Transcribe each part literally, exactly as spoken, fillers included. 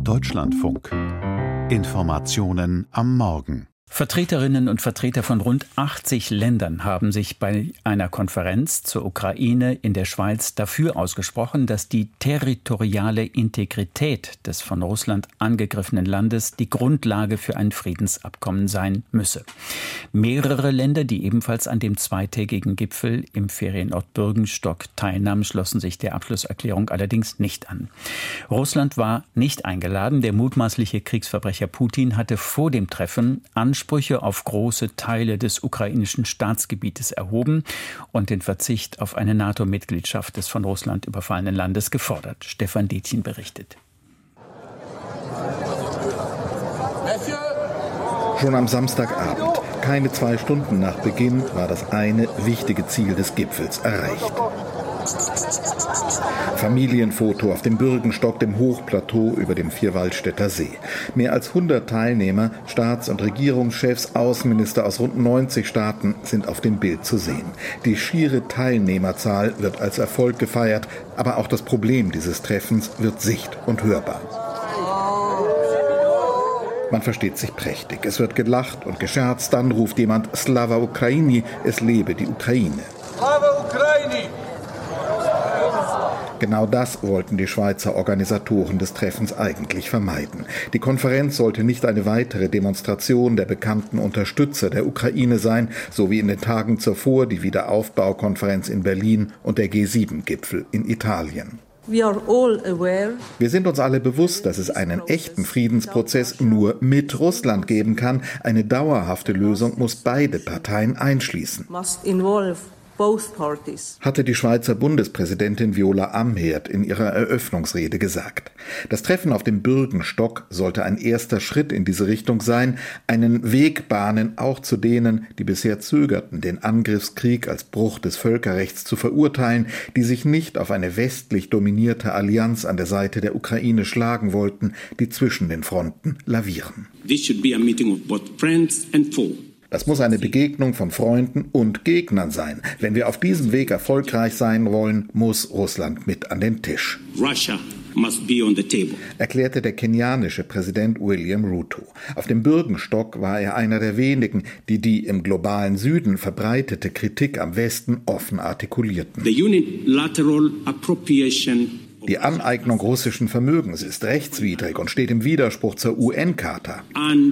Deutschlandfunk. Informationen am Morgen. Vertreterinnen und Vertreter von rund achtzig Ländern haben sich bei einer Konferenz zur Ukraine in der Schweiz dafür ausgesprochen, dass die territoriale Integrität des von Russland angegriffenen Landes die Grundlage für ein Friedensabkommen sein müsse. Mehrere Länder, die ebenfalls an dem zweitägigen Gipfel im Ferienort Bürgenstock teilnahmen, schlossen sich der Abschlusserklärung allerdings nicht an. Russland war nicht eingeladen. Der mutmaßliche Kriegsverbrecher Putin hatte vor dem Treffen Ansprüche Ansprüche auf große Teile des ukrainischen Staatsgebietes erhoben und den Verzicht auf eine NATO-Mitgliedschaft des von Russland überfallenen Landes gefordert. Stefan Detjen berichtet. Schon am Samstagabend, keine zwei Stunden nach Beginn, war das eine wichtige Ziel des Gipfels erreicht. Familienfoto auf dem Bürgenstock, dem Hochplateau über dem Vierwaldstätter See. Mehr als hundert Teilnehmer, Staats- und Regierungschefs, Außenminister aus rund neunzig Staaten sind auf dem Bild zu sehen. Die schiere Teilnehmerzahl wird als Erfolg gefeiert, aber auch das Problem dieses Treffens wird sicht- und hörbar. Man versteht sich prächtig. Es wird gelacht und gescherzt, dann ruft jemand Slava Ukraini, es lebe die Ukraine. Slava Ukraini! Genau das wollten die Schweizer Organisatoren des Treffens eigentlich vermeiden. Die Konferenz sollte nicht eine weitere Demonstration der bekannten Unterstützer der Ukraine sein, so wie in den Tagen zuvor die Wiederaufbaukonferenz in Berlin und der G sieben Gipfel in Italien. Wir sind uns alle bewusst, dass es einen echten Friedensprozess nur mit Russland geben kann. Eine dauerhafte Lösung muss beide Parteien einschließen, hatte die Schweizer Bundespräsidentin Viola Amherd in ihrer Eröffnungsrede gesagt. Das Treffen auf dem Bürgenstock sollte ein erster Schritt in diese Richtung sein, einen Weg bahnen, auch zu denen, die bisher zögerten, den Angriffskrieg als Bruch des Völkerrechts zu verurteilen, die sich nicht auf eine westlich dominierte Allianz an der Seite der Ukraine schlagen wollten, die zwischen den Fronten lavieren. This should be a meeting of both friends and foes. Das muss eine Begegnung von Freunden und Gegnern sein. Wenn wir auf diesem Weg erfolgreich sein wollen, muss Russland mit an den Tisch. Russia must be on the table, erklärte der kenianische Präsident William Ruto. Auf dem Bürgenstock war er einer der wenigen, die die im globalen Süden verbreitete Kritik am Westen offen artikulierten. The unilateral appropriation Die Aneignung russischen Vermögens ist rechtswidrig und steht im Widerspruch zur U N-Charta,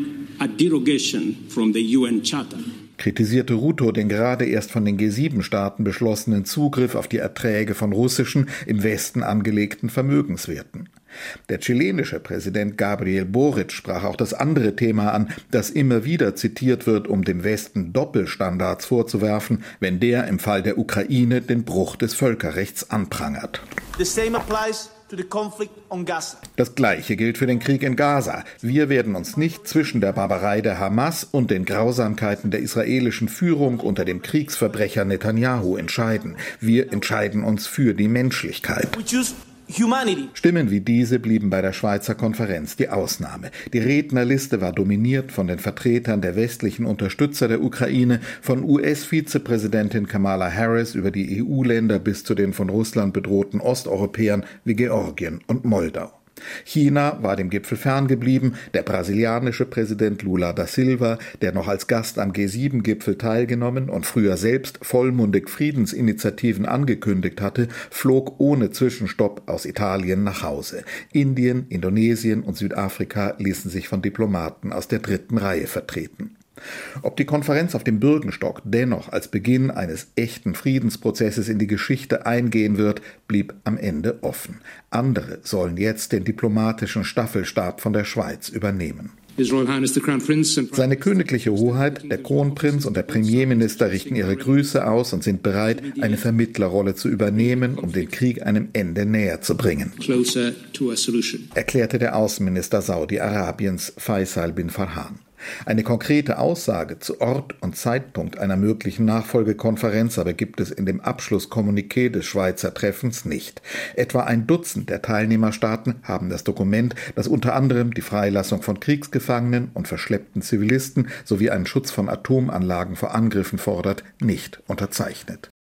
a derogation from the U N Charter, kritisierte Ruto den gerade erst von den G sieben Staaten beschlossenen Zugriff auf die Erträge von russischen, im Westen angelegten Vermögenswerten. Der chilenische Präsident Gabriel Boric sprach auch das andere Thema an, das immer wieder zitiert wird, um dem Westen Doppelstandards vorzuwerfen, wenn der im Fall der Ukraine den Bruch des Völkerrechts anprangert. The same applies to the conflict on Gaza. Das Gleiche gilt für den Krieg in Gaza. Wir werden uns nicht zwischen der Barbarei der Hamas und den Grausamkeiten der israelischen Führung unter dem Kriegsverbrecher Netanyahu entscheiden. Wir entscheiden uns für die Menschlichkeit. We choose humanity. Stimmen wie diese blieben bei der Schweizer Konferenz die Ausnahme. Die Rednerliste war dominiert von den Vertretern der westlichen Unterstützer der Ukraine, von U S-Vizepräsidentin Kamala Harris über die E U-Länder bis zu den von Russland bedrohten Osteuropäern wie Georgien und Moldau. China war dem Gipfel ferngeblieben, der brasilianische Präsident Lula da Silva, der noch als Gast am G sieben Gipfel teilgenommen und früher selbst vollmundig Friedensinitiativen angekündigt hatte, flog ohne Zwischenstopp aus Italien nach Hause. Indien, Indonesien und Südafrika ließen sich von Diplomaten aus der dritten Reihe vertreten. Ob die Konferenz auf dem Bürgenstock dennoch als Beginn eines echten Friedensprozesses in die Geschichte eingehen wird, blieb am Ende offen. Andere sollen jetzt den diplomatischen Staffelstab von der Schweiz übernehmen. Seine königliche Hoheit, der Kronprinz und der Premierminister richten ihre Grüße aus und sind bereit, eine Vermittlerrolle zu übernehmen, um den Krieg einem Ende näher zu bringen, erklärte der Außenminister Saudi-Arabiens Faisal bin Farhan. Eine konkrete Aussage zu Ort und Zeitpunkt einer möglichen Nachfolgekonferenz aber gibt es in dem Abschlusskommuniqué des Schweizer Treffens nicht. Etwa ein Dutzend der Teilnehmerstaaten haben das Dokument, das unter anderem die Freilassung von Kriegsgefangenen und verschleppten Zivilisten sowie einen Schutz von Atomanlagen vor Angriffen fordert, nicht unterzeichnet.